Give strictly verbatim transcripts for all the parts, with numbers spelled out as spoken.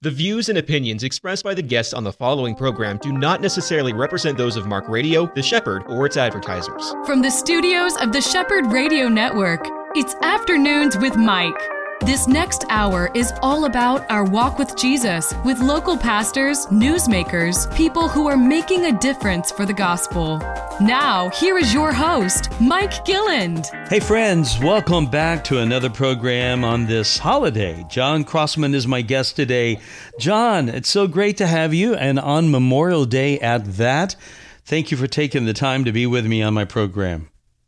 The views and opinions expressed by the guests on the following program do not necessarily represent those of Mark Radio, The Shepherd, or its advertisers. From the studios of the Shepherd Radio Network, it's Afternoons with Mike. This next hour is all about our walk with Jesus, with local pastors, newsmakers, people who are making a difference for the gospel. Now, here is your host, Mike Gilland. Hey friends, welcome back to another program on this holiday. John Crossman is my guest today. John, it's so great to have you, and on Memorial Day at that. Thank you for taking the time to be with me on my program.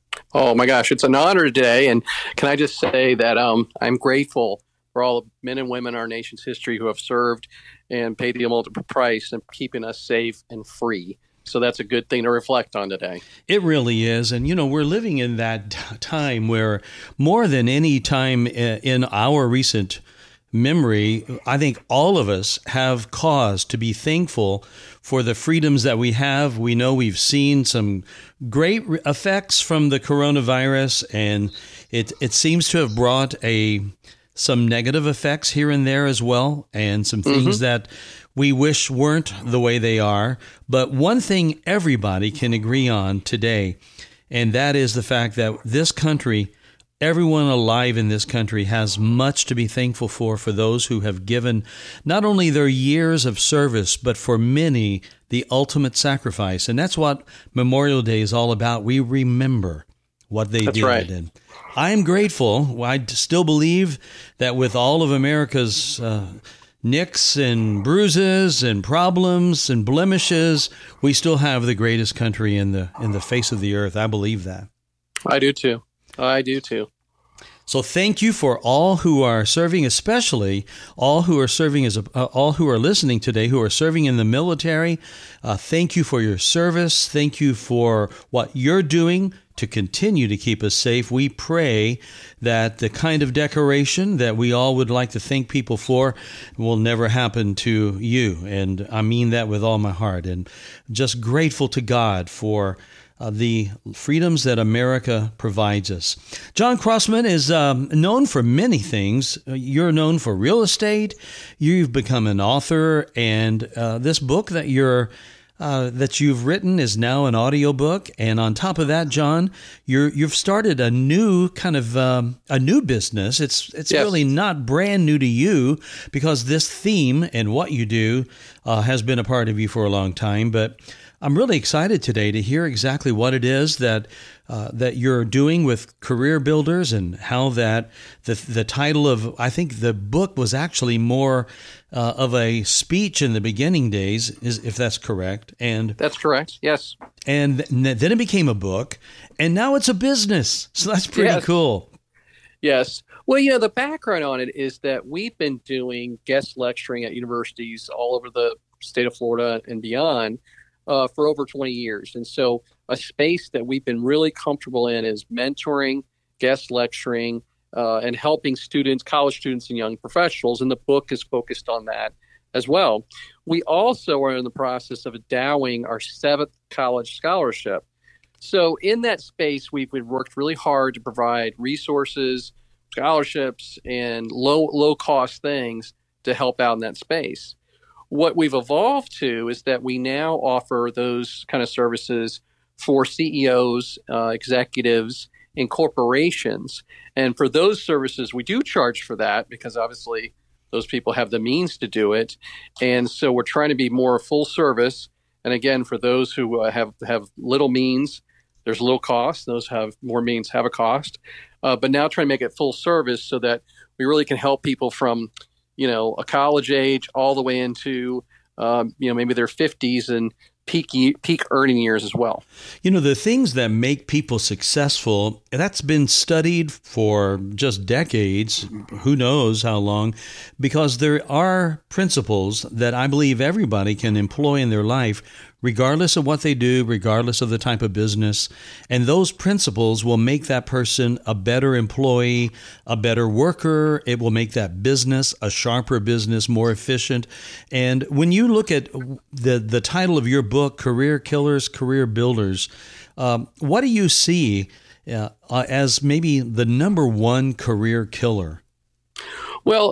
Oh my gosh, it's an honor today. And can I just say that um, I'm grateful for all the men and women in our nation's history who have served and paid the multiple price and keeping us safe and free. So that's a good thing to reflect on today. It really is. And, you know, we're living in that t- time where more than any time in our recent memory, I think all of us have cause to be thankful for the freedoms that we have. We know we've seen some great effects from the coronavirus, and it it seems to have brought a some negative effects here and there as well, and some things mm-hmm. that we wish weren't the way they are. But one thing everybody can agree on today, and that is the fact that this country, everyone alive in this country, has much to be thankful for, for those who have given not only their years of service, but for many, the ultimate sacrifice. And that's what Memorial Day is all about. We remember what they that's did. Right. And I am grateful. I still believe that with all of America's uh, nicks and bruises and problems and blemishes, we still have the greatest country in the in the face of the earth. I believe that. I do too. I do too. So thank you for all who are serving, especially all who are serving as a, uh, all who are listening today, who are serving in the military. Uh, thank you for your service. Thank you for what you're doing to continue to keep us safe. We pray that the kind of decoration that we all would like to thank people for will never happen to you. And I mean that with all my heart. And just grateful to God for Uh, the freedoms that America provides us. John Crossman is um, known for many things. You're known for real estate. You've become an author, and uh, this book that you're uh, that you've written is now an audiobook. And on top of that, John, you're you've started a new kind of um, a new business. It's it's yes. really not brand new to you, because this theme and what you do uh, has been a part of you for a long time, but I'm really excited today to hear exactly what it is that uh, that you're doing with Career Builders, and how that the the title of, I think the book was actually more uh, of a speech in the beginning days, is if that's correct. And that's correct. Yes. And then it became a book, and now it's a business. So that's pretty yes. cool. Yes. Well, you know, the background on it is that we've been doing guest lecturing at universities all over the state of Florida and beyond Uh, for over twenty years. And so a space that we've been really comfortable in is mentoring, guest lecturing, uh, and helping students, college students and young professionals. And the book is focused on that as well. We also are in the process of endowing our seventh college scholarship. So in that space, we've, we've worked really hard to provide resources, scholarships, and low, low cost things to help out in that space. What we've evolved to is that we now offer those kind of services for C E Os, uh, executives, and corporations. And for those services, we do charge for that, because obviously those people have the means to do it. And so we're trying to be more full service. And again, for those who uh, have, have little means, there's little cost. Those who have more means have a cost. Uh, but now trying to make it full service so that we really can help people from, you know, a college age all the way into, um, you know, maybe their fifties and peak peak earning years as well. You know, the things that make people successful, that's been studied for just decades, who knows how long, because there are principles that I believe everybody can employ in their life, regardless of what they do, regardless of the type of business. And those principles will make that person a better employee, a better worker. It will make that business a sharper business, more efficient. And when you look at the, the title of your book, Career Killers, Career Builders, um, what do you see uh, as maybe the number one career killer? Well,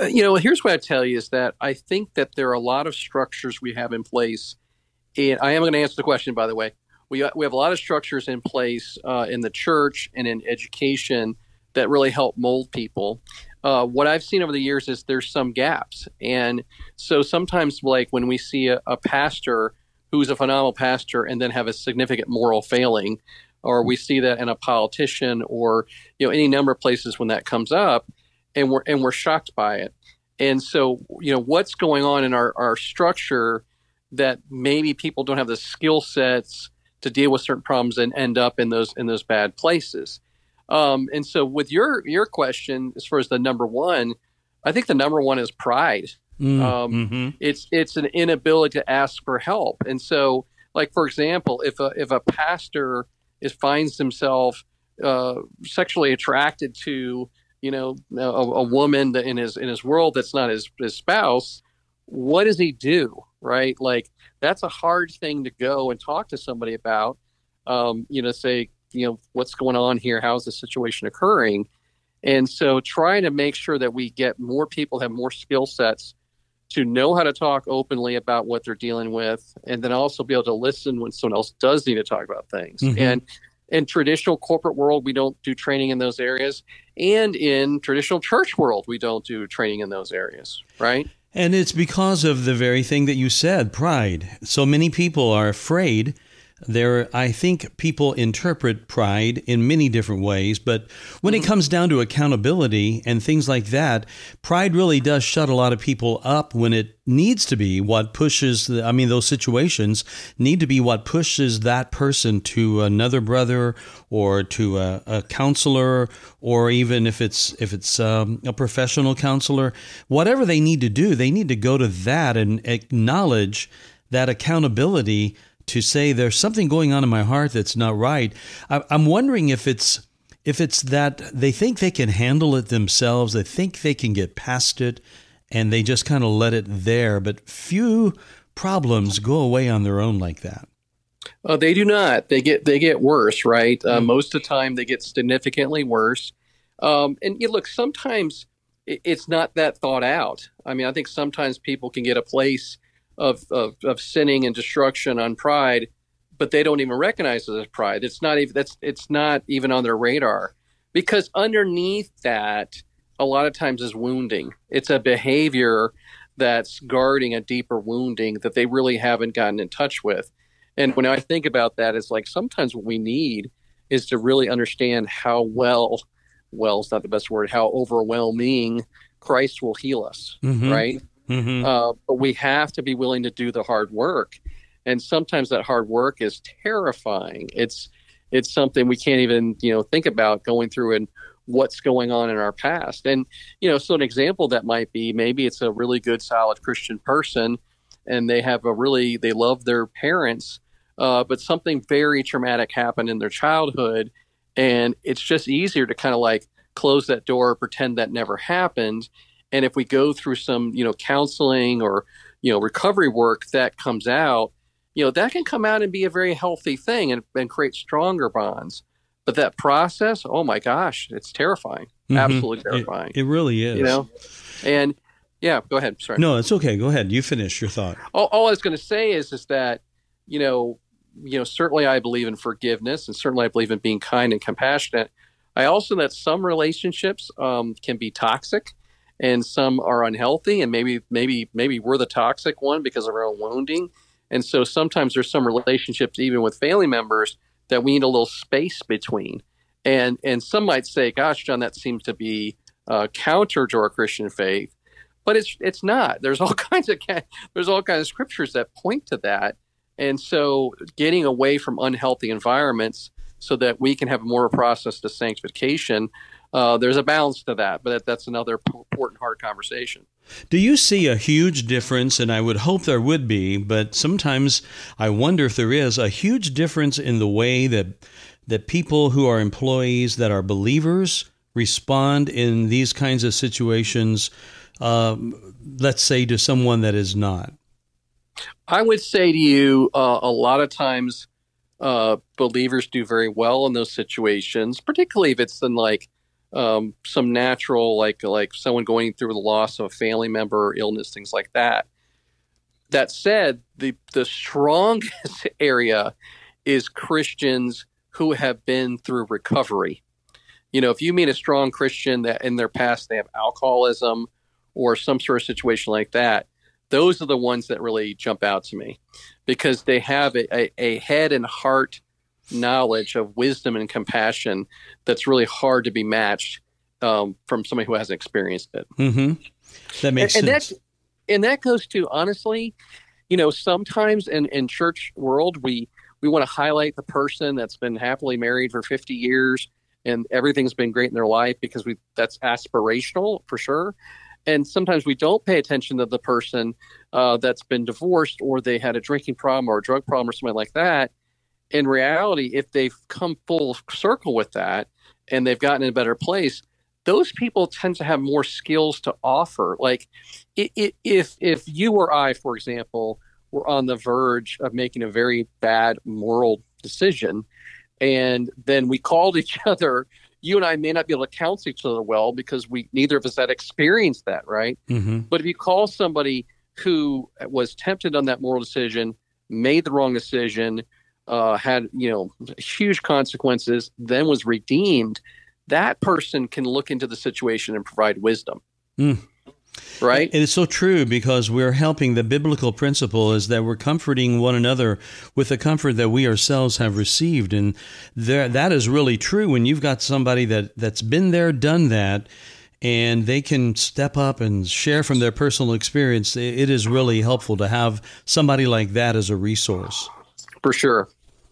Uh, you know, here's what I tell you is that I think that there are a lot of structures we have in place. And I am going to answer the question, by the way. We, we have a lot of structures in place uh, in the church and in education that really help mold people. Uh, what I've seen over the years is there's some gaps. And so sometimes, like when we see a, a pastor who's a phenomenal pastor and then have a significant moral failing, or we see that in a politician, or you know any number of places when that comes up, and we're and we're shocked by it. And so you know what's going on in our, our structure that maybe people don't have the skill sets to deal with certain problems and end up in those in those bad places. Um, and so with your your question, as far as the number one, I think the number one is pride. Mm, um, mm-hmm. It's it's an inability to ask for help. And so, like for example, if a if a pastor is finds himself uh, sexually attracted to you know a, a woman in his in his world that's not his his spouse, what does he do? Right? Like that's a hard thing to go and talk to somebody about. Um, you know, say you know what's going on here? How's the situation occurring? And so, trying to make sure that we get more people have more skill sets to know how to talk openly about what they're dealing with, and then also be able to listen when someone else does need to talk about things. Mm-hmm. And in traditional corporate world, we don't do training in those areas. And in traditional church world, we don't do training in those areas, right? And it's because of the very thing that you said, pride. So many people are afraid. There, I think people interpret pride in many different ways, but when mm-hmm. it comes down to accountability and things like that, pride really does shut a lot of people up when it needs to be what pushes, the, I mean, those situations need to be what pushes that person to another brother or to a, a counselor, or even if it's if it's um, a professional counselor, whatever they need to do, they need to go to that and acknowledge that accountability to say there's something going on in my heart that's not right. I'm wondering if it's if it's that they think they can handle it themselves, they think they can get past it, and they just kind of let it there. But few problems go away on their own like that. Uh, they do not. They get they get worse, right? Uh, mm. Most of the time, they get significantly worse. Um, and you look, sometimes it's not that thought out. I mean, I think sometimes people can get a place Of, of of sinning and destruction on pride, but they don't even recognize it as pride. It's not even that's it's not even on their radar, because underneath that, a lot of times is wounding. It's a behavior that's guarding a deeper wounding that they really haven't gotten in touch with. And when I think about that, it's like sometimes what we need is to really understand how well, well, it's not the best word, how overwhelming Christ will heal us, mm-hmm. right? Mm-hmm. Uh, but we have to be willing to do the hard work, and sometimes that hard work is terrifying. It's it's something we can't even you know think about going through and what's going on in our past. And you know, so an example that might be maybe it's a really good, solid Christian person, and they have a really they love their parents, uh, but something very traumatic happened in their childhood, and it's just easier to kind of like close that door, pretend that never happened. And if we go through some, you know, counseling or, you know, recovery work that comes out, you know, that can come out and be a very healthy thing and, and create stronger bonds. But that process, oh my gosh, it's terrifying. Mm-hmm. Absolutely terrifying. It, it really is. You know, and yeah, go ahead. Sorry. No, it's okay. Go ahead. You finish your thought. All, all I was going to say is, is that, you know, you know, certainly I believe in forgiveness, and certainly I believe in being kind and compassionate. I also that some relationships um, can be toxic. And some are unhealthy, and maybe maybe maybe we're the toxic one because of our own wounding. And so sometimes there's some relationships, even with family members, that we need a little space between. And and some might say, "Gosh, John, that seems to be uh, counter to our Christian faith," but it's it's not. There's all kinds of there's all kinds of scriptures that point to that. And so getting away from unhealthy environments so that we can have more of a process to sanctification. Uh, there's a balance to that, but that, that's another important, hard conversation. Do you see a huge difference, and I would hope there would be, but sometimes I wonder if there is, a huge difference in the way that that people who are employees that are believers respond in these kinds of situations, um, let's say to someone that is not? I would say to you, uh, a lot of times uh, believers do very well in those situations, particularly if it's in like, um, some natural, like like someone going through the loss of a family member, or illness, things like that. That said, the the strongest area is Christians who have been through recovery. You know, if you meet a strong Christian that in their past they have alcoholism or some sort of situation like that, those are the ones that really jump out to me, because they have a, a, a head and heart knowledge of wisdom and compassion that's really hard to be matched um, from somebody who hasn't experienced it. Mm-hmm. That makes and, sense. And that, and that goes to, honestly, you know, sometimes in, in church world, we, we want to highlight the person that's been happily married for fifty years and everything's been great in their life, because we that's aspirational for sure. And sometimes we don't pay attention to the person uh, that's been divorced, or they had a drinking problem or a drug problem or something like that. In reality, if they've come full circle with that and they've gotten in a better place, those people tend to have more skills to offer. Like it, it, if if you or I, for example, were on the verge of making a very bad moral decision, and then we called each other, you and I may not be able to counsel each other well because we neither of us had experienced that, right? Mm-hmm. But if you call somebody who was tempted on that moral decision, made the wrong decision, uh, had you know huge consequences, then was redeemed, that person can look into the situation and provide wisdom. Mm. Right? It is so true, because we're helping. The biblical principle is that we're comforting one another with the comfort that we ourselves have received. And there, that is really true when you've got somebody that, that's been there, done that, and they can step up and share from their personal experience. It is really helpful to have somebody like that as a resource. For sure.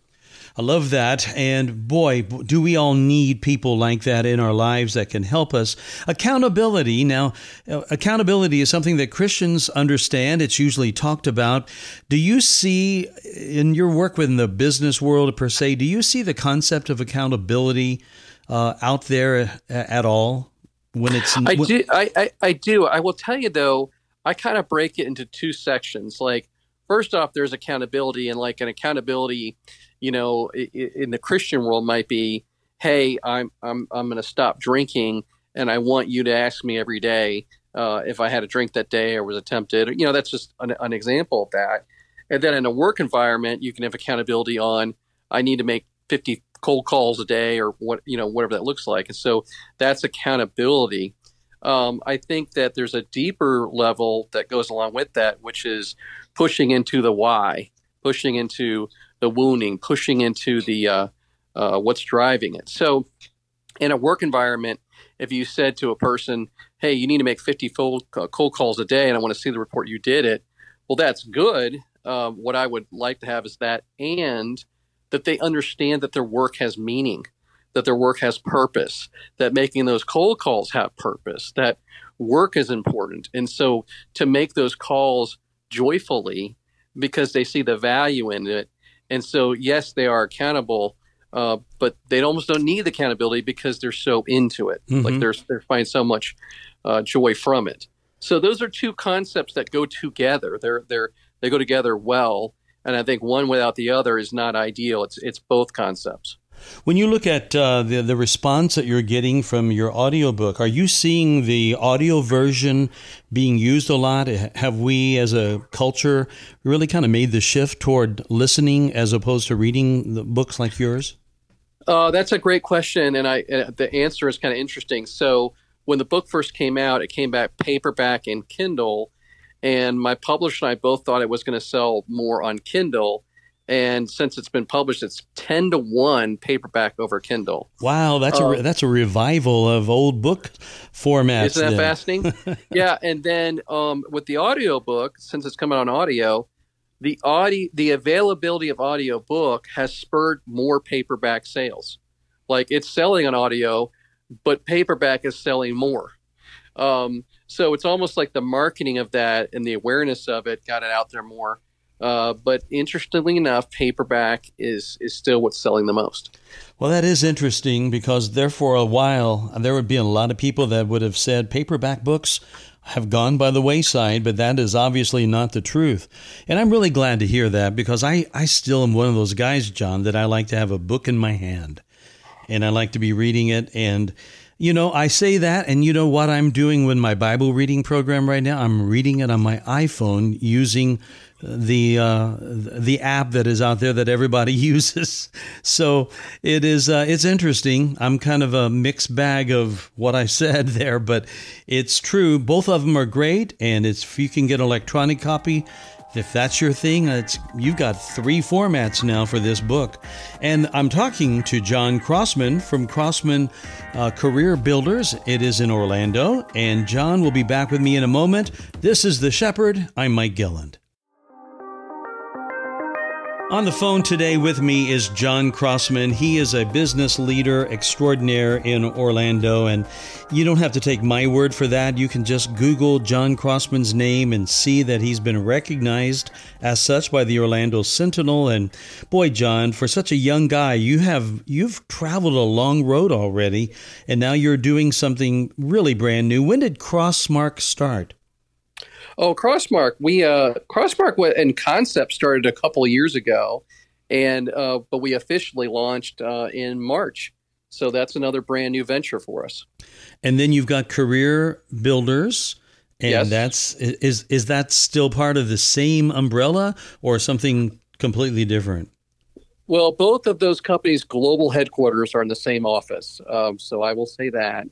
I love that. And boy, do we all need people like that in our lives that can help us. Accountability. Now, accountability is something that Christians understand. It's usually talked about. Do you see, in your work within the business world per se, do you see the concept of accountability uh, out there at all? When it's I do. I, I, I do. I will tell you, though, I kind of break it into two sections. Like, first off, there's accountability, and like an accountability, you know, in the Christian world might be, hey, I'm I'm I'm going to stop drinking, and I want you to ask me every day uh, if I had a drink that day or was tempted. You know, that's just an, an example of that. And then in a work environment, you can have accountability on, I need to make fifty cold calls a day, or what, you know, whatever that looks like. And so that's accountability. Um, I think that there's a deeper level that goes along with that, which is pushing into the why, pushing into the wounding, pushing into the uh, uh, what's driving it. So in a work environment, if you said to a person, hey, you need to make fifty cold, uh, cold calls a day, and I want to see the report you did it, well, that's good. Uh, what I would like to have is that, and that they understand that their work has meaning, that their work has purpose, that making those cold calls have purpose, that work is important. And so to make those calls joyfully because they see the value in it. And so, yes, they are accountable, uh, but they almost don't need the accountability because they're so into it. Mm-hmm. Like they're, they're finding so much uh, joy from it. So those are two concepts that go together. They're, they're, they go together well. And I think one without the other is not ideal. It's it's both concepts. When you look at uh, the, the response that you're getting from your audiobook, are you seeing the audio version being used a lot? Have we as a culture really kind of made the shift toward listening as opposed to reading the books like yours? Uh, that's a great question. And I uh, the answer is kind of interesting. So when the book first came out, it came back paperback and Kindle. And my publisher and I both thought it was going to sell more on Kindle. And since it's been published, it's ten to one paperback over Kindle. Wow, that's uh, a that's a revival of old book formats. Isn't that then. fascinating? Yeah, and then um, with the audiobook, since it's coming on audio, the audio, the availability of audiobook has spurred more paperback sales. Like it's selling on audio, but paperback is selling more. Um, so it's almost like the marketing of that and the awareness of it got it out there more. Uh, but interestingly enough, paperback is is still what's selling the most. Well, that is interesting because there for a while, there would be a lot of people that would have said paperback books have gone by the wayside, but that is obviously not the truth. And I'm really glad to hear that because I, I still am one of those guys, John, that I like to have a book in my hand and I like to be reading it. And You know, I say that, and you know what I'm doing with my Bible reading program right now? I'm reading it on my iPhone using the uh, the app that is out there that everybody uses. So it is uh, it's interesting. I'm kind of a mixed bag of what I said there, but it's true. Both of them are great, and it's if you can get an electronic copy, if that's your thing, it's, you've got three formats now for this book. And I'm talking to John Crossman from Crossman uh, Career Builders. It is in Orlando, and John will be back with me in a moment. This is The Shepherd. I'm Mike Gilland. On the phone today with me is John Crossman. He is a business leader extraordinaire in Orlando, and you don't have to take my word for that. You can just Google John Crossman's name and see that he's been recognized as such by the Orlando Sentinel. And boy, John, for such a young guy, you have you've traveled a long road already, and now you're doing something really brand new. When did Crossmark start? Oh, Crossmark. We uh, Crossmark in concept started a couple of years ago, and uh, but we officially launched uh, in March. So that's another brand new venture for us. And then you've got Career Builders, and yes. that's is is that still part of the same umbrella or something completely different? Well, both of those companies' global headquarters are in the same office, um, so I will say that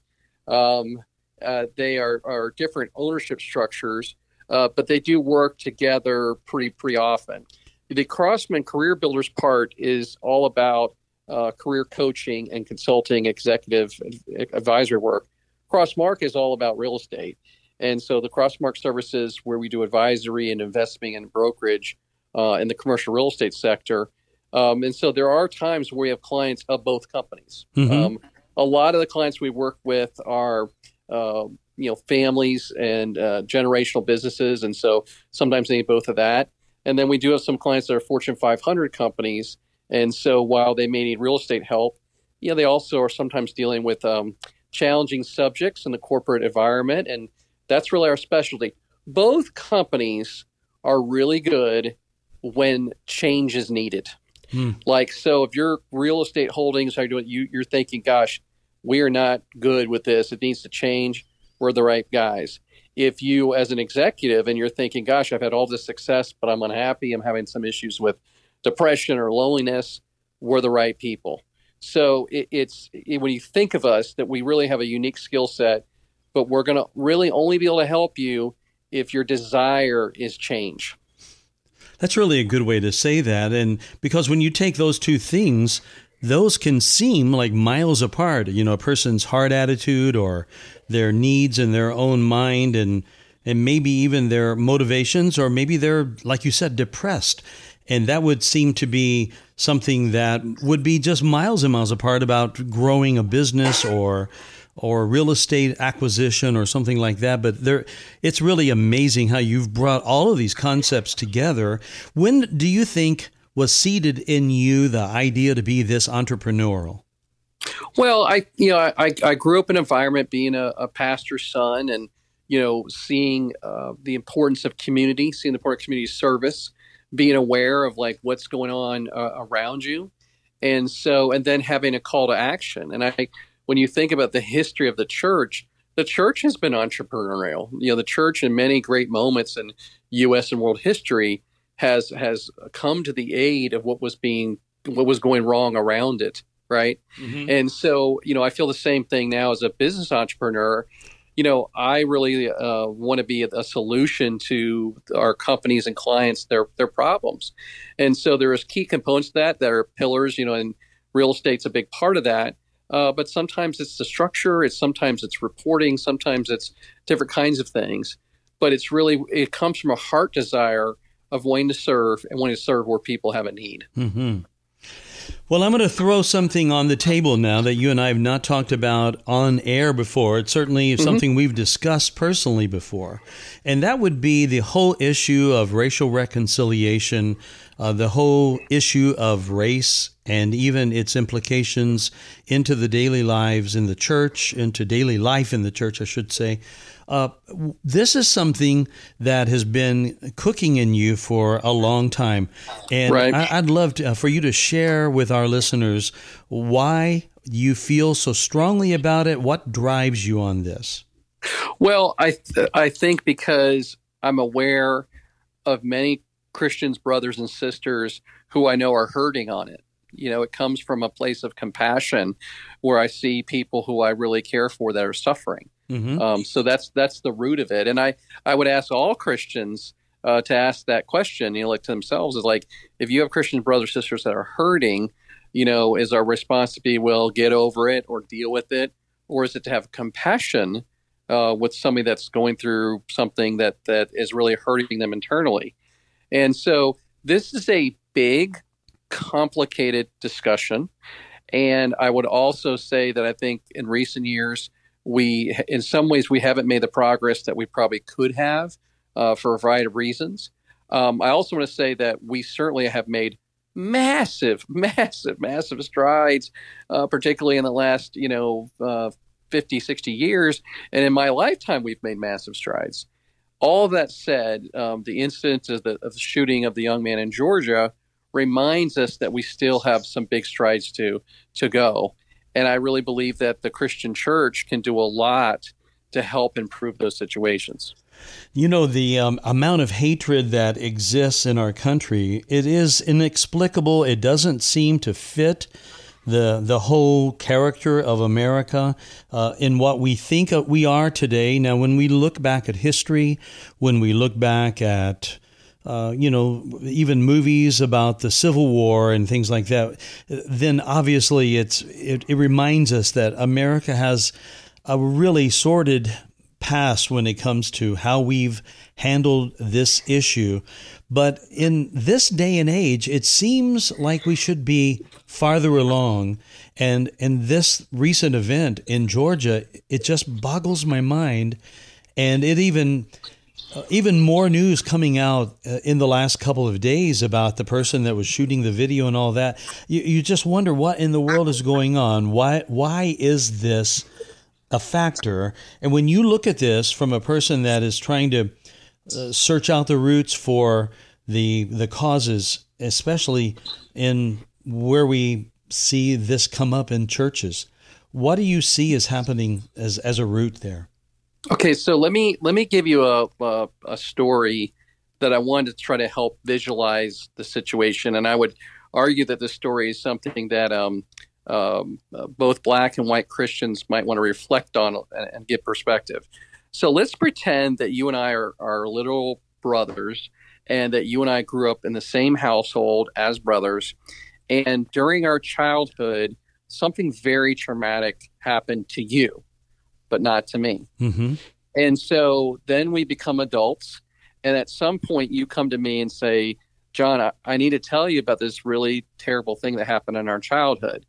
um, uh, they are are different ownership structures. Uh, but they do work together pretty pretty often. The Crossman Career Builders part is all about uh, career coaching and consulting, executive advisory work. Crossmark is all about real estate. And so the Crossmark services where we do advisory and investing and brokerage uh, in the commercial real estate sector. Um, and so there are times where we have clients of both companies. Mm-hmm. Um, a lot of the clients we work with are uh, you know, families and uh, generational businesses. And so sometimes they need both of that. And then we do have some clients that are Fortune five hundred companies. And so while they may need real estate help, you know, they also are sometimes dealing with um, challenging subjects in the corporate environment. And that's really our specialty. Both companies are really good when change is needed. Hmm. Like, so if your real estate holdings are doing, you, you're thinking, gosh, we are not good with this. It needs to change. We're the right guys. If you, as an executive, and you're thinking, gosh, I've had all this success, but I'm unhappy, I'm having some issues with depression or loneliness, we're the right people. So it, it's it, when you think of us, that we really have a unique skill set, but we're going to really only be able to help you if your desire is change. That's really a good way to say that. And because when you take those two things, those can seem like miles apart, you know, a person's heart attitude or their needs in their own mind and and maybe even their motivations, or maybe they're, like you said, depressed. And that would seem to be something that would be just miles and miles apart about growing a business or or real estate acquisition or something like that. But there, it's really amazing how you've brought all of these concepts together. When do you think was seeded in you the idea to be this entrepreneurial? Well, I you know I, I grew up in an environment being a, a pastor's son, and you know seeing uh, the importance of community, seeing the importance of community service, being aware of like what's going on uh, around you, and so and then having a call to action. And I, when you think about the history of the church, the church has been entrepreneurial. You know, the church in many great moments in U S and world history has has come to the aid of what was being what was going wrong around it, right? Mm-hmm. And so, you know, I feel the same thing now as a business entrepreneur. You know, I really uh, want to be a, a solution to our companies and clients, their their problems. And so there is key components to that that are pillars, you know, and real estate's a big part of that. Uh, but sometimes it's the structure, it's sometimes it's reporting, sometimes it's different kinds of things. But it's really, it comes from a heart desire of wanting to serve and wanting to serve where people have a need. Mm-hmm. Well, I'm going to throw something on the table now that you and I have not talked about on air before. It's certainly mm-hmm. something we've discussed personally before. And that would be the whole issue of racial reconciliation, uh, the whole issue of race, and even its implications into the daily lives in the church, into daily life in the church, I should say. Uh, this is something that has been cooking in you for a long time. And right. I, I'd love to, uh, for you to share with our listeners why you feel so strongly about it? What drives you on this? Well, I th- I think because I'm aware of many Christians, brothers and sisters who I know are hurting on it. You know, it comes from a place of compassion where I see people who I really care for that are suffering. Mm-hmm. Um, so that's that's the root of it. And I, I would ask all Christians uh, to ask that question, you know, like to themselves, is like, if you have Christian brothers and sisters that are hurting, you know, is our response to be, well, get over it or deal with it? Or is it to have compassion uh, with somebody that's going through something that that is really hurting them internally? And so this is a big, complicated discussion. And I would also say that I think in recent years, we, in some ways, we haven't made the progress that we probably could have uh, for a variety of reasons. Um, I also want to say that we certainly have made massive, massive, massive strides, uh, particularly in the last, you know, uh, fifty, sixty years. And in my lifetime, we've made massive strides. All of that said, um, the incident of the, of the shooting of the young man in Georgia reminds us that we still have some big strides to to go. And I really believe that the Christian church can do a lot to help improve those situations. You know, the um, amount of hatred that exists in our country, it is inexplicable. It doesn't seem to fit the the whole character of America uh, in what we think we are today. Now, when we look back at history, when we look back at Uh, you know, even movies about the Civil War and things like that, then obviously it's it, it reminds us that America has a really sordid past when it comes to how we've handled this issue. But in this day and age, it seems like we should be farther along. And in this recent event in Georgia, it just boggles my mind. And it even... Uh, even more news coming out uh, in the last couple of days about the person that was shooting the video and all that. You, you just wonder what in the world is going on. Why why is this a factor? And when you look at this from a person that is trying to uh, search out the roots for the the causes, especially in where we see this come up in churches, what do you see is happening as as a root there? Okay, so let me let me give you a, a a story that I wanted to try to help visualize the situation, and I would argue that this story is something that um, um, uh, both Black and white Christians might want to reflect on and, and get perspective. So let's pretend that you and I are, are little brothers, and that you and I grew up in the same household as brothers, and during our childhood, something very traumatic happened to you, but not to me. Mm-hmm. And so then we become adults. And at some point you come to me and say, John, I, I need to tell you about this really terrible thing that happened in our childhood.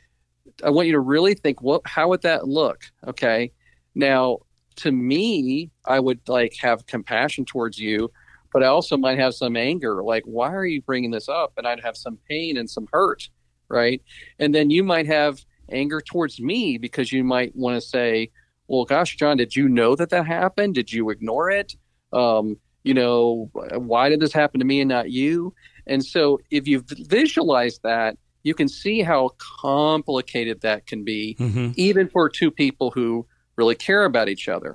I want you to really think, what, how would that look? Okay. Now, to me, I would like have compassion towards you, but I also might have some anger. Like, why are you bringing this up? And I'd have some pain and some hurt. Right. And then you might have anger towards me because you might want to say, well, gosh, John, did you know that that happened? Did you ignore it? Um, you know, why did this happen to me and not you? And so if you visualize that, you can see how complicated that can be, mm-hmm. even for two people who really care about each other.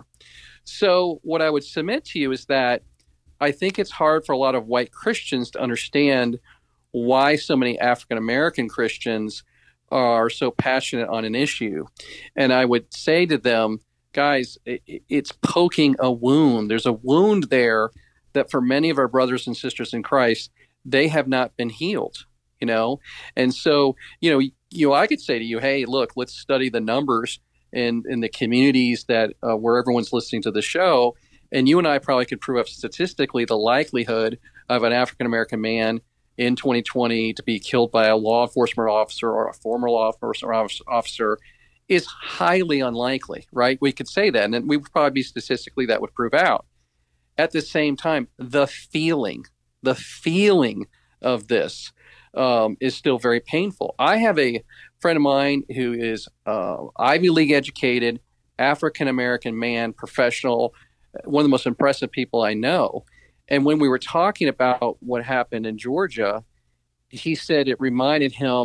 So what I would submit to you is that I think it's hard for a lot of white Christians to understand why so many African American Christians are so passionate on an issue. And I would say to them, guys, it, it's poking a wound. There's a wound there that for many of our brothers and sisters in Christ, they have not been healed, you know? And so, you know, you know, I could say to you, hey, look, let's study the numbers in, in the communities that uh, where everyone's listening to the show. And you and I probably could prove up statistically the likelihood of an African-American man in twenty twenty to be killed by a law enforcement officer or a former law enforcement officer is highly unlikely, right? We could say that, and then we would probably be statistically that would prove out. At the same time, the feeling, the feeling of this um, is still very painful. I have a friend of mine who is uh, Ivy League educated, African-American man, professional, one of the most impressive people I know. And when we were talking about what happened in Georgia, he said it reminded him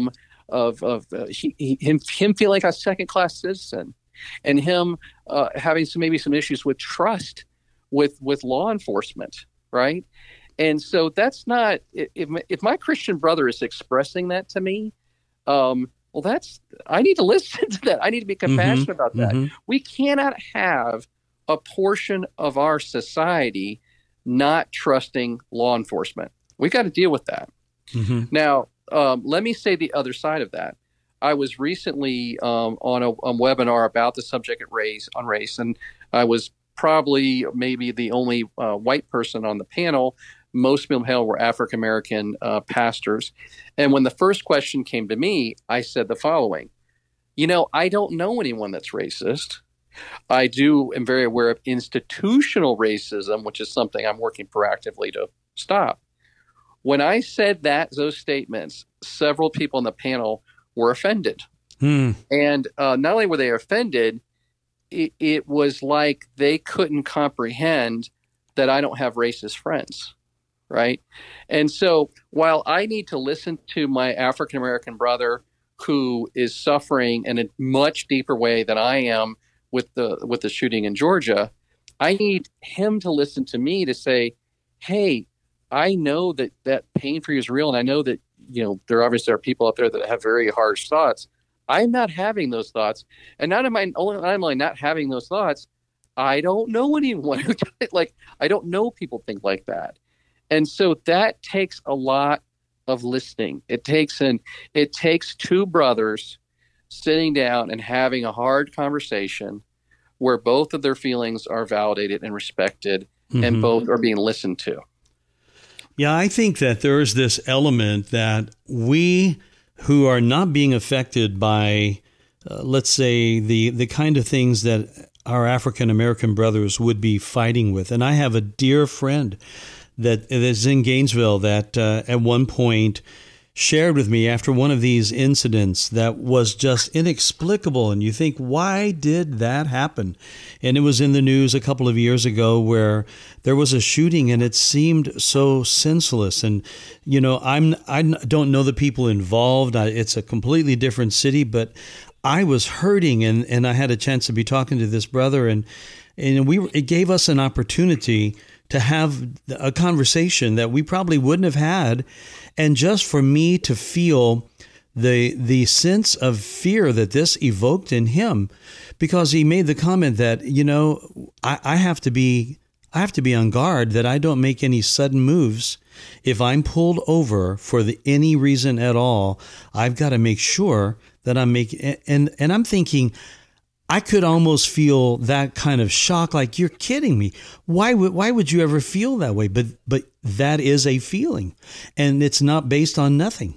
of of uh, he, he, him him feeling like a second class citizen, and him uh, having some maybe some issues with trust with with law enforcement, right? And so that's not if if my Christian brother is expressing that to me, um, well, that's I need to listen to that. I need to be compassionate mm-hmm. about that. Mm-hmm. We cannot have a portion of our society not trusting law enforcement. We got to deal with that. Mm-hmm. Now, um, let me say the other side of that. I was recently um, on a, a webinar about the subject at race on race, and I was probably maybe the only uh, white person on the panel. Most people were African American uh, pastors. And when the first question came to me, I said the following: you know, I don't know anyone that's racist. I do am very aware of institutional racism, which is something I'm working proactively to stop. When I said that those statements, several people on the panel were offended. Hmm. And uh, not only were they offended, it, it was like they couldn't comprehend that I don't have racist friends, right? And so while I need to listen to my African-American brother who is suffering in a much deeper way than I am with the with the shooting in Georgia, I need him to listen to me to say, hey, I know that that pain for you is real. And I know that, you know, there obviously are people out there that have very harsh thoughts. I'm not having those thoughts. And not am I only, I'm only not having those thoughts. I don't know anyone who like, I don't know people think like that. And so that takes a lot of listening. It takes an, it takes two brothers sitting down and having a hard conversation where both of their feelings are validated and respected, mm-hmm. and both are being listened to. Yeah, I think that there is this element that we who are not being affected by, uh, let's say, the, the kind of things that our African-American brothers would be fighting with. And I have a dear friend that is in Gainesville that uh, at one point shared with me after one of these incidents that was just inexplicable. And you think, why did that happen? And it was in the news a couple of years ago where there was a shooting and it seemed so senseless. And, you know, I'm, I don't know the people involved. I, it's a completely different city, but I was hurting, and, and I had a chance to be talking to this brother, and, and we, it gave us an opportunity to have a conversation that we probably wouldn't have had. And just for me to feel the the sense of fear that this evoked in him, because he made the comment that, you know, I, I have to be I have to be on guard that I don't make any sudden moves. If I'm pulled over for the, any reason at all, I've got to make sure that I'm making, and and I'm thinking, I could almost feel that kind of shock, like, you're kidding me. Why would why would you ever feel that way? But but that is a feeling, and it's not based on nothing.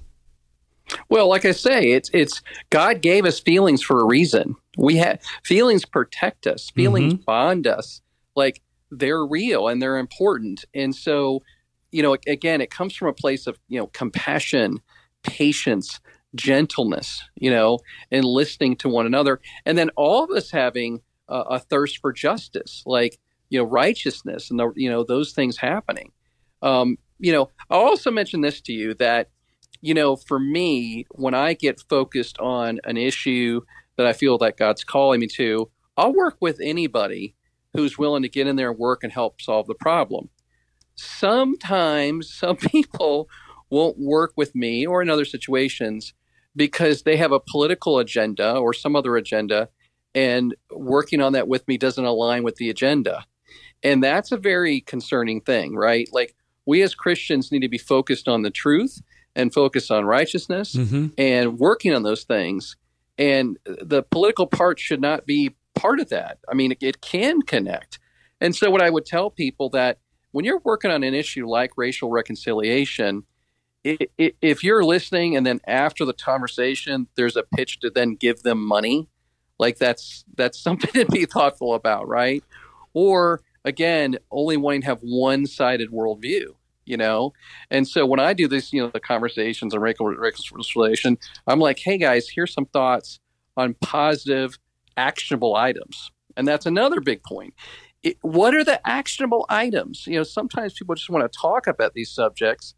Well, like I say, it's it's God gave us feelings for a reason. We have feelings protect us, feelings mm-hmm. bond us. Like, they're real and they're important. And so, you know, again, it comes from a place of, you know, compassion, patience, gentleness, you know, and listening to one another. And then all of us having uh, a thirst for justice, like, you know, righteousness and, the, you know, those things happening. Um, you know, I'll also mention this to you that, you know, for me, when I get focused on an issue that I feel that God's calling me to, I'll work with anybody who's willing to get in there and work and help solve the problem. Sometimes some people won't work with me or in other situations because they have a political agenda or some other agenda, and working on that with me doesn't align with the agenda. And that's a very concerning thing, right? Like, we as Christians need to be focused on the truth and focus on righteousness mm-hmm. and working on those things. And the political part should not be part of that. I mean, it, it can connect. And so what I would tell people that when you're working on an issue like racial reconciliation, it, it, if you're listening and then after the conversation, there's a pitch to then give them money, like that's that's something to be thoughtful about, right? Or again, only wanting to have one-sided worldview, you know? And so when I do this, you know, the conversations on racial reconciliation, I'm like, hey guys, here's some thoughts on positive, actionable items. And that's another big point. It, what are the actionable items? You know, sometimes people just want to talk about these subjects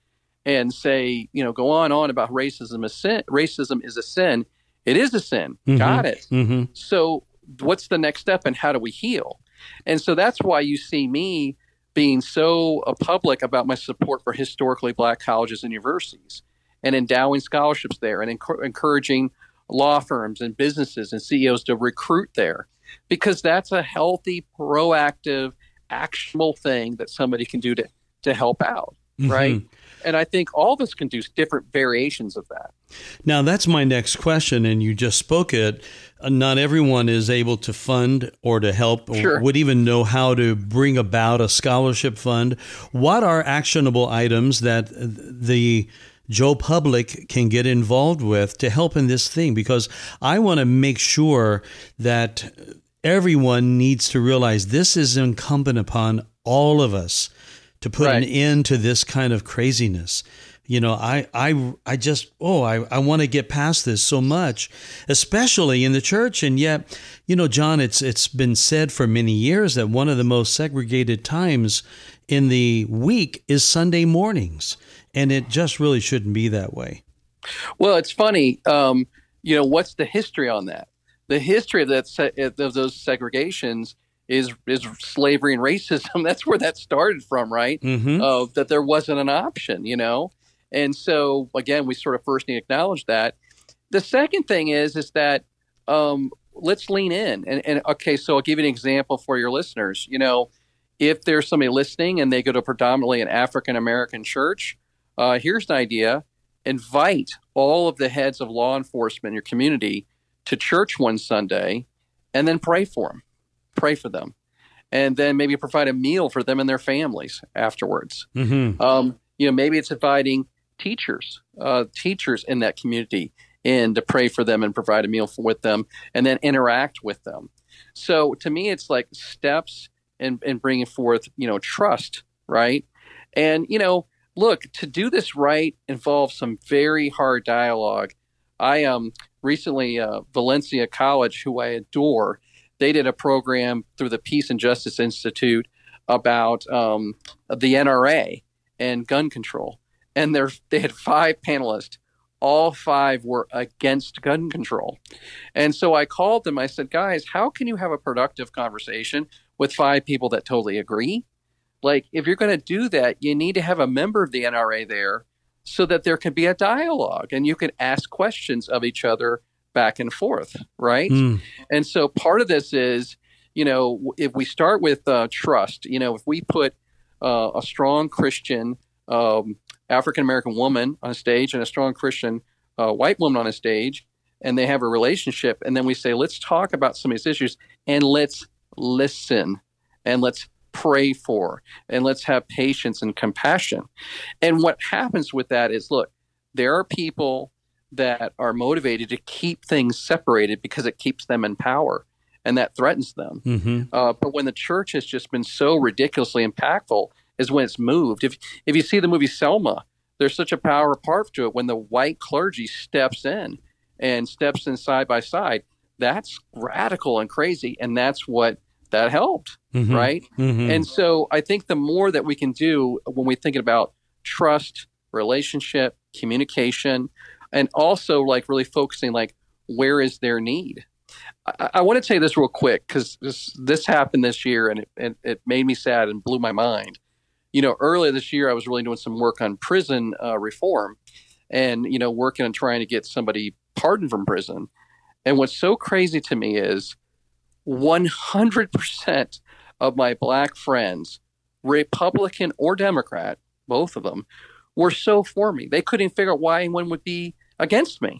and say, you know, go on on about racism is sin. Racism is a sin. It is a sin. Mm-hmm. Got it. Mm-hmm. So what's the next step and how do we heal? And so that's why you see me being so uh, public about my support for historically Black colleges and universities and endowing scholarships there and enc- encouraging law firms and businesses and C E Os to recruit there, because that's a healthy, proactive, actionable thing that somebody can do to, to help out. Mm-hmm. Right. And I think all of us can do different variations of that. Now, that's my next question, and you just spoke it. Uh, not everyone is able to fund or to help or sure. would even know how to bring about a scholarship fund. What are actionable items that the Joe public can get involved with to help in this thing? Because I want to make sure that everyone needs to realize this is incumbent upon all of us to put right. an end to this kind of craziness. You know, I I, I just, oh, I, I want to get past this so much, especially in the church. And yet, you know, John, it's it's been said for many years that one of the most segregated times in the week is Sunday mornings. And it just really shouldn't be that way. Well, it's funny. Um, you know, what's the history on that? The history of that se- of those segregations is is slavery and racism. That's where that started from, right? Mm-hmm. Uh, that there wasn't an option, you know? And so, again, we sort of first need to acknowledge that. The second thing is, is that um, let's lean in. And, and, okay, so I'll give you an example for your listeners. You know, if there's somebody listening and they go to predominantly an African-American church, uh, here's an idea. Invite all of the heads of law enforcement in your community to church one Sunday and then pray for them. Pray for them. And then maybe provide a meal for them and their families afterwards. Mm-hmm. Um, you know, maybe it's inviting teachers, uh, teachers in that community in to pray for them and provide a meal for, with them and then interact with them. So to me, it's like steps in, in bringing forth, you know, trust, right? And, you know, look, to do this right involves some very hard dialogue. I um recently, uh, Valencia College, who I adore, they did a program through the Peace and Justice Institute about um, the N R A and gun control. And they had five panelists. All five were against gun control. And so I called them. I said, guys, how can you have a productive conversation with five people that totally agree? Like, if you're going to do that, you need to have a member of the N R A there so that there can be a dialogue and you can ask questions of each other back and forth, right? Mm. And so part of this is, you know, if we start with uh, trust, you know, if we put uh, a strong Christian um, African-American woman on a stage and a strong Christian uh, white woman on a stage, and they have a relationship, and then we say, let's talk about some of these issues, and let's listen, and let's pray for, and let's have patience and compassion. And what happens with that is, look, there are people that are motivated to keep things separated because it keeps them in power and that threatens them. Mm-hmm. Uh, but when the church has just been so ridiculously impactful is when it's moved. If if you see the movie Selma, there's such a power part to it when the white clergy steps in and steps in side by side. That's radical and crazy. And that's what that helped, mm-hmm. right? Mm-hmm. And so I think the more that we can do when we're thinking about trust, relationship, communication, and also like really focusing like where is their need? I, I want to say this real quick because this this happened this year and it, it, it made me sad and blew my mind. You know, earlier this year I was really doing some work on prison uh, reform and, you know, working on trying to get somebody pardoned from prison. And what's so crazy to me is one hundred percent of my Black friends, Republican or Democrat, both of them, were so for me. They couldn't figure out why anyone would be against me.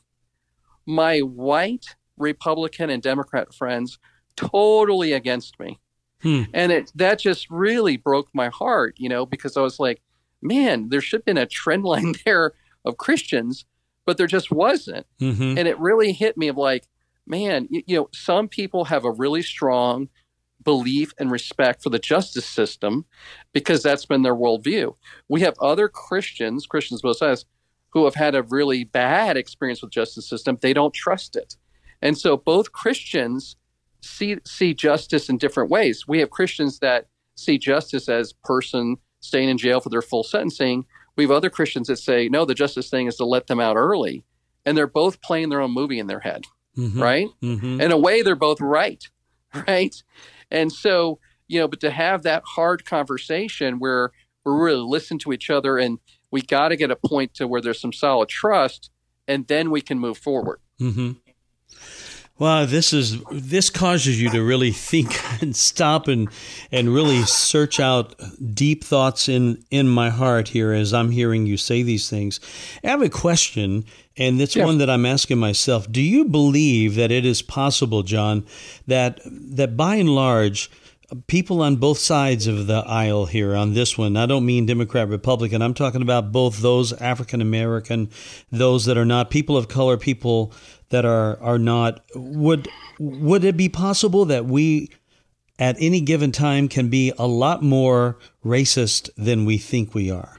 My white Republican and Democrat friends totally against me. Hmm. And it that just really broke my heart, you know, because I was like, man, there should have been a trend line there of Christians, but there just wasn't. Mm-hmm. And it really hit me of like, man, you, you know, some people have a really strong belief and respect for the justice system because that's been their worldview. We have other Christians, Christians both sides, who have had a really bad experience with the justice system. They don't trust it. And so both Christians see see justice in different ways. We have Christians that see justice as person staying in jail for their full sentencing. We have other Christians that say, no, the justice thing is to let them out early. And they're both playing their own movie in their head, mm-hmm. right? Mm-hmm. In a way, they're both right, right? And so, you know, but to have that hard conversation where we're really listening to each other, and we got to get a point to where there's some solid trust, and then we can move forward. Mm-hmm. Well, this is this causes you to really think and stop and and really search out deep thoughts in, in my heart here as I'm hearing you say these things. I have a question, and it's yeah. one that I'm asking myself. Do you believe that it is possible, John, that that by and large, people on both sides of the aisle here on this one, I don't mean Democrat, Republican, I'm talking about both those African American, those that are not, people of color, people that are are not, would would it be possible that we at any given time can be a lot more racist than we think we are?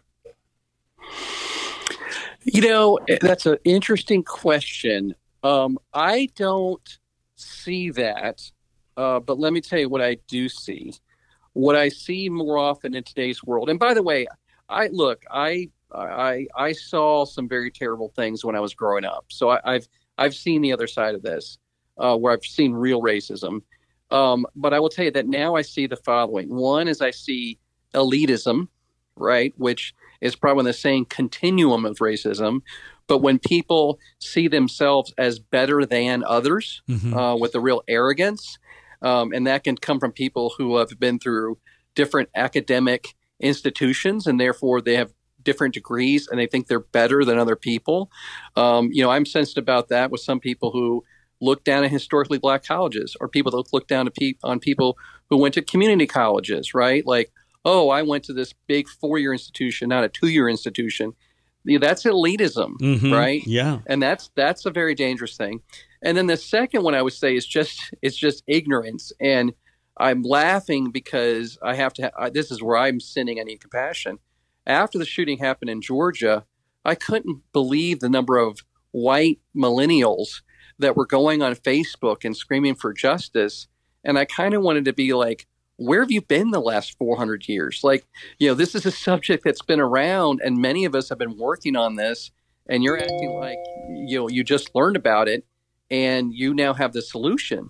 You know, that's an interesting question. Um, I don't see that. Uh, but let me tell you what I do see. What I see more often in today's world. And by the way, I look, I I I saw some very terrible things when I was growing up. So I, I've I've seen the other side of this, uh, where I've seen real racism. Um, but I will tell you that now I see the following. One is I see elitism, right, which is probably in the same continuum of racism. But when people see themselves as better than others, mm-hmm. uh, with a real arrogance. Um, and that can come from people who have been through different academic institutions, and therefore they have different degrees and they think they're better than other people. Um, you know, I'm sensitive about that with some people who look down at historically black colleges, or people that look down to pe- on people who went to community colleges, right? Like, oh, I went to this big four-year institution, not a two-year institution. You know, that's elitism, mm-hmm. right? Yeah. And that's that's a very dangerous thing. And then the second one I would say is just it's just ignorance. And I'm laughing because I have to. Ha- this is where I'm sinning. I need compassion. After the shooting happened in Georgia, I couldn't believe the number of white millennials that were going on Facebook and screaming for justice. And I kind of wanted to be like, where have you been the last four hundred years? Like, you know, this is a subject that's been around, and many of us have been working on this, and you're acting like, you know, you just learned about it and you now have the solution.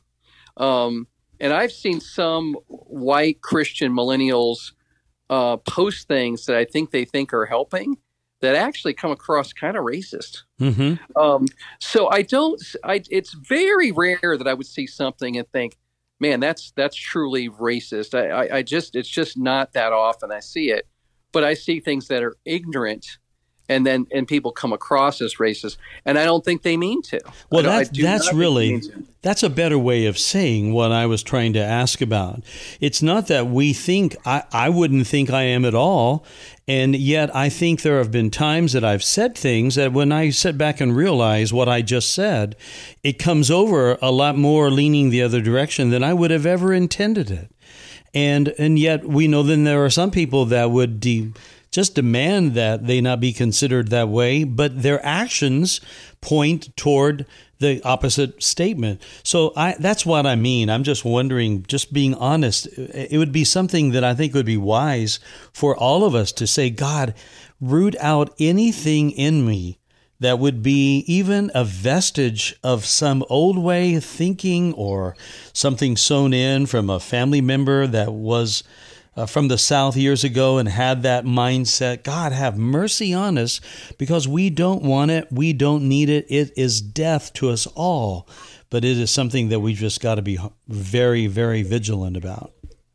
Um, and I've seen some white Christian millennials uh, post things that I think they think are helping that actually come across kind of racist. Mm-hmm. Um, so I don't, I, it's very rare that I would see something and think, man, that's that's truly racist. I, I, I just, it's just not that often I see it. But I see things that are ignorant, and then and people come across as racist, and I don't think they mean to. Well, that, that's really, that's a better way of saying what I was trying to ask about. It's not that we think, I, I wouldn't think I am at all, and yet I think there have been times that I've said things that when I sit back and realize what I just said, it comes over a lot more leaning the other direction than I would have ever intended it. And and yet we know then there are some people that would de- just demand that they not be considered that way, but their actions point toward the opposite statement. So I, that's what I mean. I'm just wondering, just being honest, it would be something that I think would be wise for all of us to say, God, root out anything in me that would be even a vestige of some old way of thinking or something sewn in from a family member that was Uh, from the South years ago and had that mindset. God, have mercy on us because we don't want it. We don't need it. It is death to us all. But it is something that we've just got to be very, very vigilant about.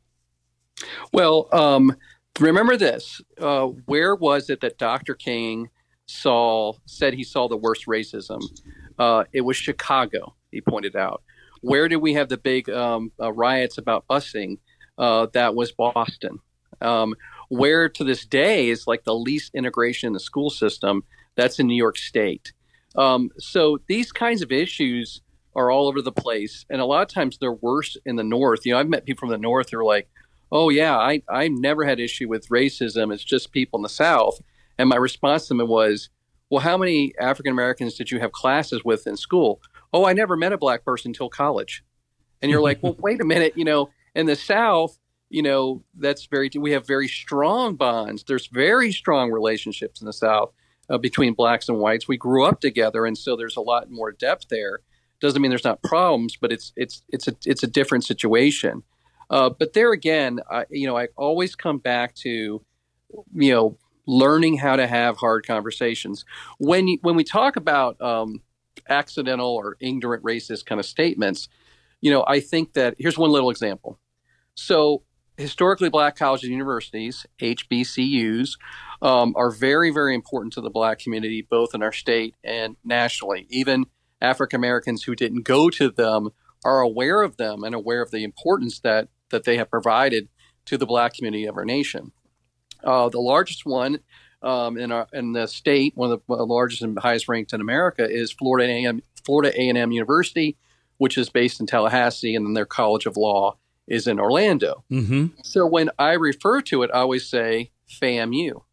Well, um, remember this. Uh, where was it that Doctor King saw said he saw the worst racism? Uh, it was Chicago, he pointed out. Where did we have the big um, uh, riots about busing? Uh, that was Boston, um, where to this day is like the least integration in the school system. That's in New York State. Um, so these kinds of issues are all over the place. And a lot of times they're worse in the North. You know, I've met people from the North who are like, oh, yeah, I, I never had issue with racism. It's just people in the South. And my response to them was, well, how many African Americans did you have classes with in school? Oh, I never met a black person until college. And you're like, well, wait a minute, you know, in the South, you know, that's very, we have very strong bonds. There's very strong relationships in the South uh, between blacks and whites. We grew up together. And so there's a lot more depth there. Doesn't mean there's not problems, but it's, it's, it's a, it's a different situation. Uh, but there again, I, you know, I always come back to, you know, learning how to have hard conversations. When you, when we talk about um, accidental or ignorant racist kind of statements, you know, I think that here's one little example. So historically black colleges and universities, H B C Us, um, are very, very important to the black community, both in our state and nationally. Even African Americans who didn't go to them are aware of them and aware of the importance that that they have provided to the black community of our nation. Uh, the largest one um, in our in the state, one of the largest and highest ranked in America, is Florida A and M, Florida A and M University, which is based in Tallahassee, and then their College of Law is in Orlando. Mm-hmm. So when I refer to it, I always say FAMU,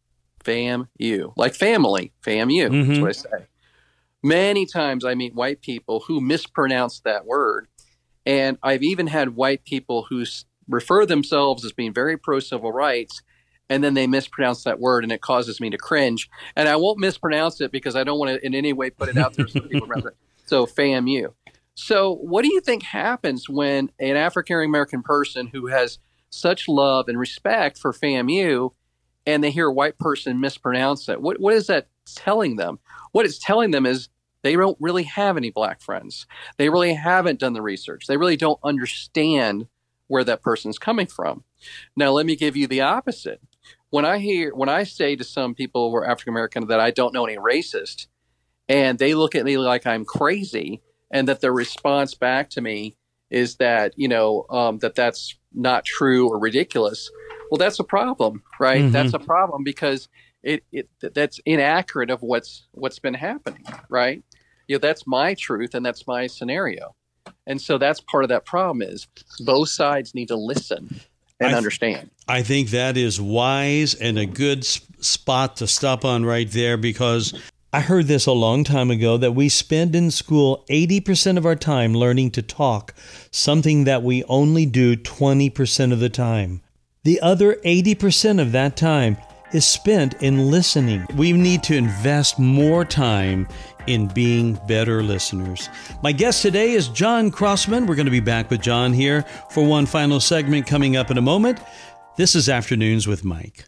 FAMU, like family, FAMU. Mm-hmm. That's what I say. Many times I meet white people who mispronounce that word, and I've even had white people who refer themselves as being very pro-civil rights, and then they mispronounce that word, and it causes me to cringe. And I won't mispronounce it because I don't want to in any way put it out there so people remember it. So FAMU. So what do you think happens when an African-American person who has such love and respect for FAMU and they hear a white person mispronounce it? What, what is that telling them? What it's telling them is they don't really have any black friends. They really haven't done the research. They really don't understand where that person's coming from. Now, let me give you the opposite. When I hear, when I say to some people who are African-American that I don't know any racist, and they look at me like I'm crazy, and that their response back to me is that, you know, um, that that's not true or ridiculous. Well, that's a problem, right? Mm-hmm. That's a problem because it, it that's inaccurate of what's what's been happening, right? You know, that's my truth and that's my scenario. And so that's part of that problem is both sides need to listen and I th- understand. I think that is wise and a good spot to stop on right there, because I heard this a long time ago, that we spend in school eighty percent of our time learning to talk, something that we only do twenty percent of the time. The other eighty percent of that time is spent in listening. We need to invest more time in being better listeners. My guest today is John Crossman. We're going to be back with John here for one final segment coming up in a moment. This is Afternoons with Mike.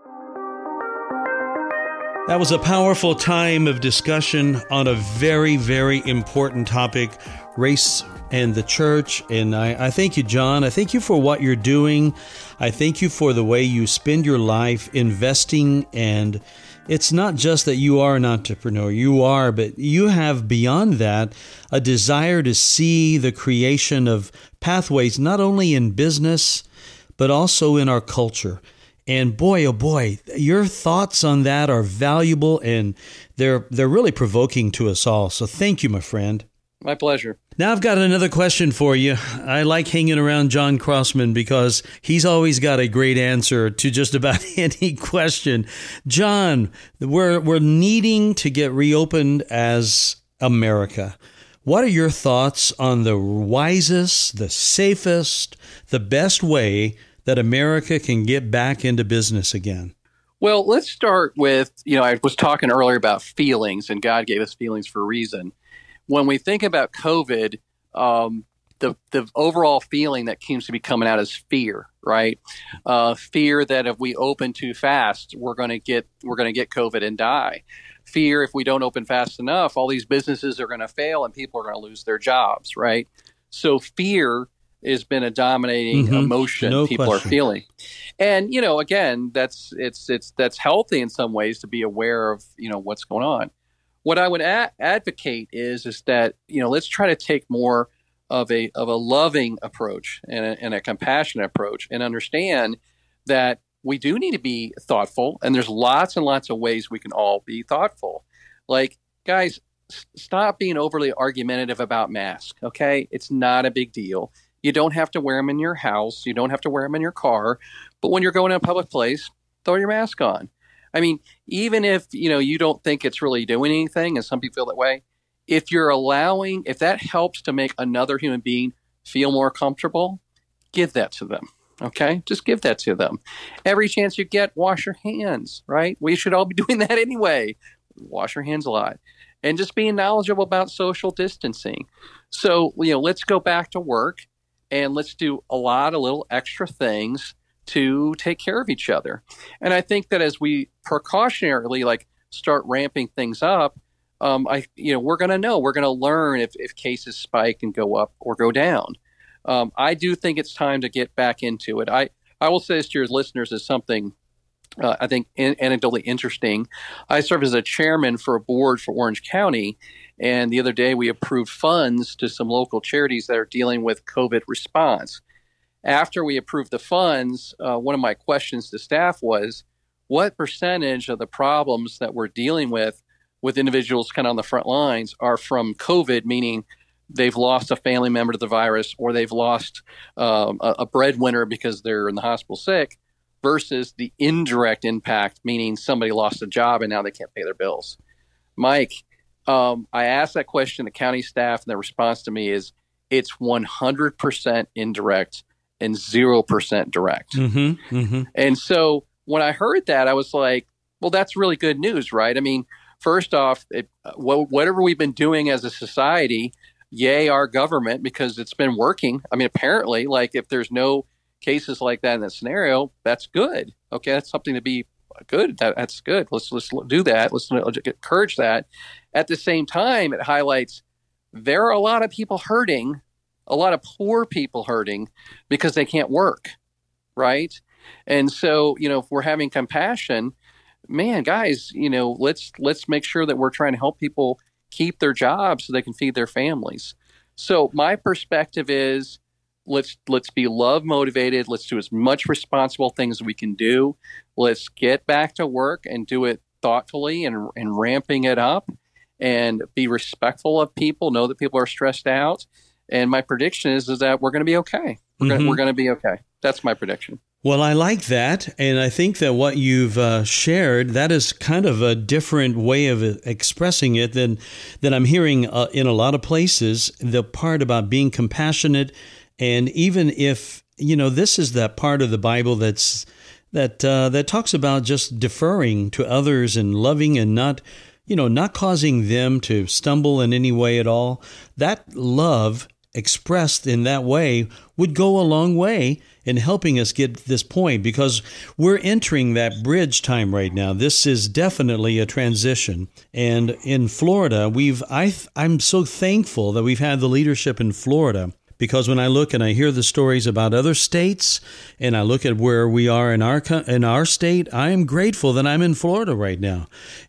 That was a powerful time of discussion on a very, very important topic, race and the church. And I, I thank you, John. I thank you for what you're doing. I thank you for the way you spend your life investing. And it's not just that you are an entrepreneur, you are, but you have beyond that a desire to see the creation of pathways, not only in business, but also in our culture. And boy, oh boy, your thoughts on that are valuable, and they're they're really provoking to us all. So thank you, my friend. My pleasure. Now I've got another question for you. I like hanging around John Crossman because he's always got a great answer to just about any question. John, we're we're needing to get reopened as America. What are your thoughts on the wisest, the safest, the best way that America can get back into business again? Well, let's start with, you know, I was talking earlier about feelings, and God gave us feelings for a reason. When we think about COVID, um, the the overall feeling that seems to be coming out is fear, right? Uh, fear that if we open too fast, we're going to get we're going to get COVID and die. Fear if we don't open fast enough, all these businesses are going to fail and people are going to lose their jobs, right? So fear has been a dominating mm-hmm. emotion no people question. are feeling. And, you know, again, that's it's it's that's healthy in some ways to be aware of, you know, what's going on. What I would a- advocate is is that, you know, let's try to take more of a of a loving approach and a, and a compassionate approach, and understand that we do need to be thoughtful, and there's lots and lots of ways we can all be thoughtful. Like, guys, s- stop being overly argumentative about masks, okay? It's not a big deal. You don't have to wear them in your house. You don't have to wear them in your car. But when you're going to a public place, throw your mask on. I mean, even if, you know, you don't think it's really doing anything, and some people feel that way, if you're allowing, if that helps to make another human being feel more comfortable, give that to them. Okay, just give that to them. Every chance you get, wash your hands, right? We should all be doing that anyway. Wash your hands a lot. And just being knowledgeable about social distancing. So, you know, let's go back to work and let's do a lot of little extra things to take care of each other. And I think that as we precautionarily like start ramping things up, um, I, you know, we're going to know, we're going to learn if, if cases spike and go up or go down. Um, I do think it's time to get back into it. I, I will say this to your listeners as something uh, I think in, anecdotally interesting. I serve as a chairman for a board for Orange County, and the other day we approved funds to some local charities that are dealing with COVID response. After we approved the funds, uh, one of my questions to staff was, what percentage of the problems that we're dealing with with individuals kind of on the front lines are from COVID, meaning they've lost a family member to the virus, or they've lost um, a, a breadwinner because they're in the hospital sick, versus the indirect impact, meaning somebody lost a job and now they can't pay their bills. Mike, um, I asked that question to county staff, and the response to me is it's one hundred percent indirect and zero percent direct. Mm-hmm, mm-hmm. And so when I heard that, I was like, well, that's really good news, right? I mean, first off, it, whatever we've been doing as a society, yay, our government, because it's been working. I mean, apparently, like if there's no cases like that in that scenario, that's good. Okay, that's something to be good. That, that's good. Let's let's do that. Let's encourage that. At the same time, it highlights there are a lot of people hurting, a lot of poor people hurting because they can't work, right? And so, you know, if we're having compassion, man, guys, you know, let's let's make sure that we're trying to help people keep their jobs so they can feed their families. So my perspective is let's let's be love motivated. Let's do as much responsible things as we can do. Let's get back to work and do it thoughtfully and, and ramping it up, and be respectful of people, know that people are stressed out. And my prediction is, is that we're going to be okay. We're mm-hmm. going we're going to be okay. That's my prediction. Well, I like that. And I think that what you've uh, shared, that is kind of a different way of expressing it than, than I'm hearing uh, in a lot of places, the part about being compassionate. And even if, you know, this is that part of the Bible that's that uh, that talks about just deferring to others and loving and not, you know, not causing them to stumble in any way at all. That love expressed in that way would go a long way in helping us get this point, because we're entering that bridge time right now. This is definitely a transition. And in Florida, we've I I'm so thankful that we've had the leadership in Florida, because when I look and I hear the stories about other states and I look at where we are in our in our state, I am grateful that I'm in Florida right now.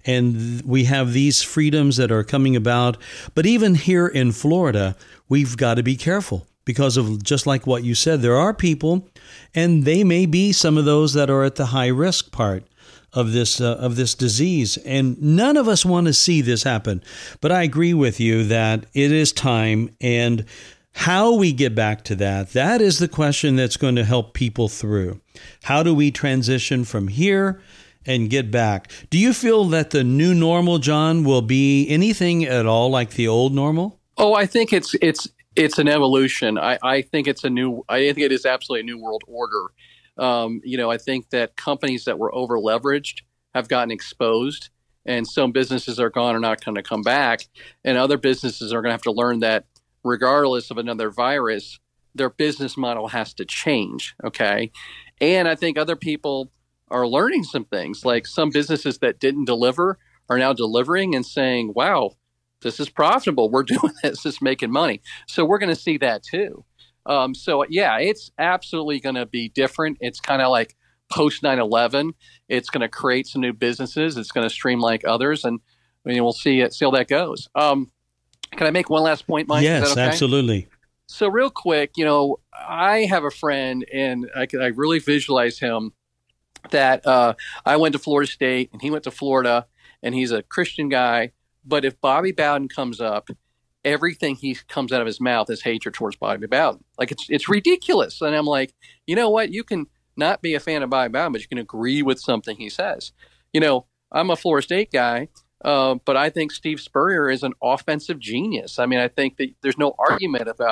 And we have these freedoms that are coming about. But even here in Florida, we've got to be careful because of just like what you said, there are people, and they may be some of those that are at the high risk part of this uh, of this disease. And none of us want to see this happen. But I agree with you that it is time, and how we get back to that, that is the question that's going to help people through. How do we transition from here and get back? Do you feel that the new normal, John, will be anything at all like the old normal? Oh, I think it's it's it's an evolution. I, I think it's a new. I think it is absolutely a new world order. Um, you know, I think that companies that were over leveraged have gotten exposed, and some businesses are gone, are not going to come back, and other businesses are going to have to learn that regardless of another virus, their business model has to change. Okay, and I think other people are learning some things. Like some businesses that didn't deliver are now delivering and saying, "Wow, this is profitable. We're doing this. It's making money." So we're going to see that too. Um, so yeah, it's absolutely going to be different. It's kind of like post nine eleven. It's going to create some new businesses. It's going to streamline others, and I mean, we'll see it, see how that goes. Um, can I make one last point, Mike? Yes, Is that okay? Absolutely. So real quick, you know, I have a friend, and I, I really visualize him that uh, I went to Florida State, and he went to Florida, and he's a Christian guy. But if Bobby Bowden comes up, everything he comes out of his mouth is hatred towards Bobby Bowden. Like it's it's ridiculous. And I'm like, you know what? You can not be a fan of Bobby Bowden, but you can agree with something he says. You know, I'm a Florida State guy, uh, but I think Steve Spurrier is an offensive genius. I mean, I think that there's no argument about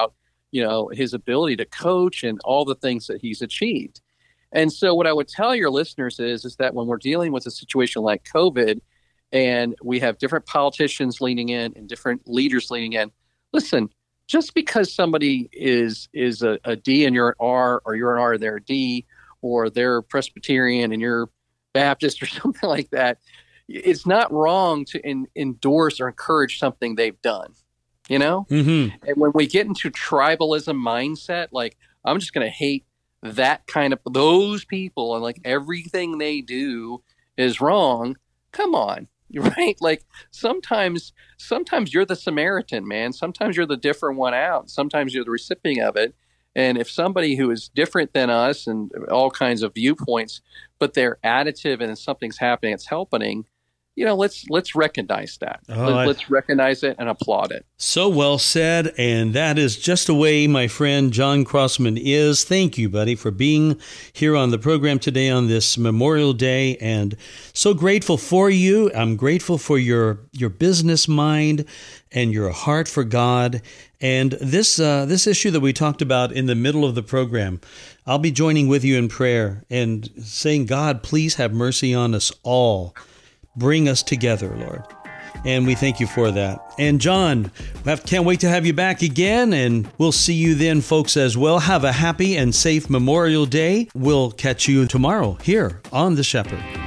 you know, his ability to coach and all the things that he's achieved. And so what I would tell your listeners is, is that when we're dealing with a situation like COVID and we have different politicians leaning in and different leaders leaning in, listen, just because somebody is is a, a D and you're an R, or you're an R and they're a D, or they're Presbyterian and you're Baptist or something like that, it's not wrong to in, endorse or encourage something they've done, you know? Mm-hmm. And when we get into tribalism mindset, like, I'm just going to hate that kind of, those people, and like everything they do is wrong. Come on. Right? Like sometimes, sometimes you're the Samaritan, man. Sometimes you're the different one out. Sometimes you're the recipient of it. And if somebody who is different than us and all kinds of viewpoints, but they're additive and something's happening, it's helping, you know, let's let's recognize that. Oh, Let, I, let's recognize it and applaud it. So well said. And that is just the way my friend John Crossman is. Thank you, buddy, for being here on the program today on this Memorial Day. And so grateful for you. I'm grateful for your your business mind and your heart for God. And this uh, this issue that we talked about in the middle of the program, I'll be joining with you in prayer and saying, God, please have mercy on us all. Bring us together, Lord. And we thank you for that. And John, we have, can't wait to have you back again. And we'll see you then, folks, as well. Have a happy and safe Memorial Day. We'll catch you tomorrow here on The Shepherd.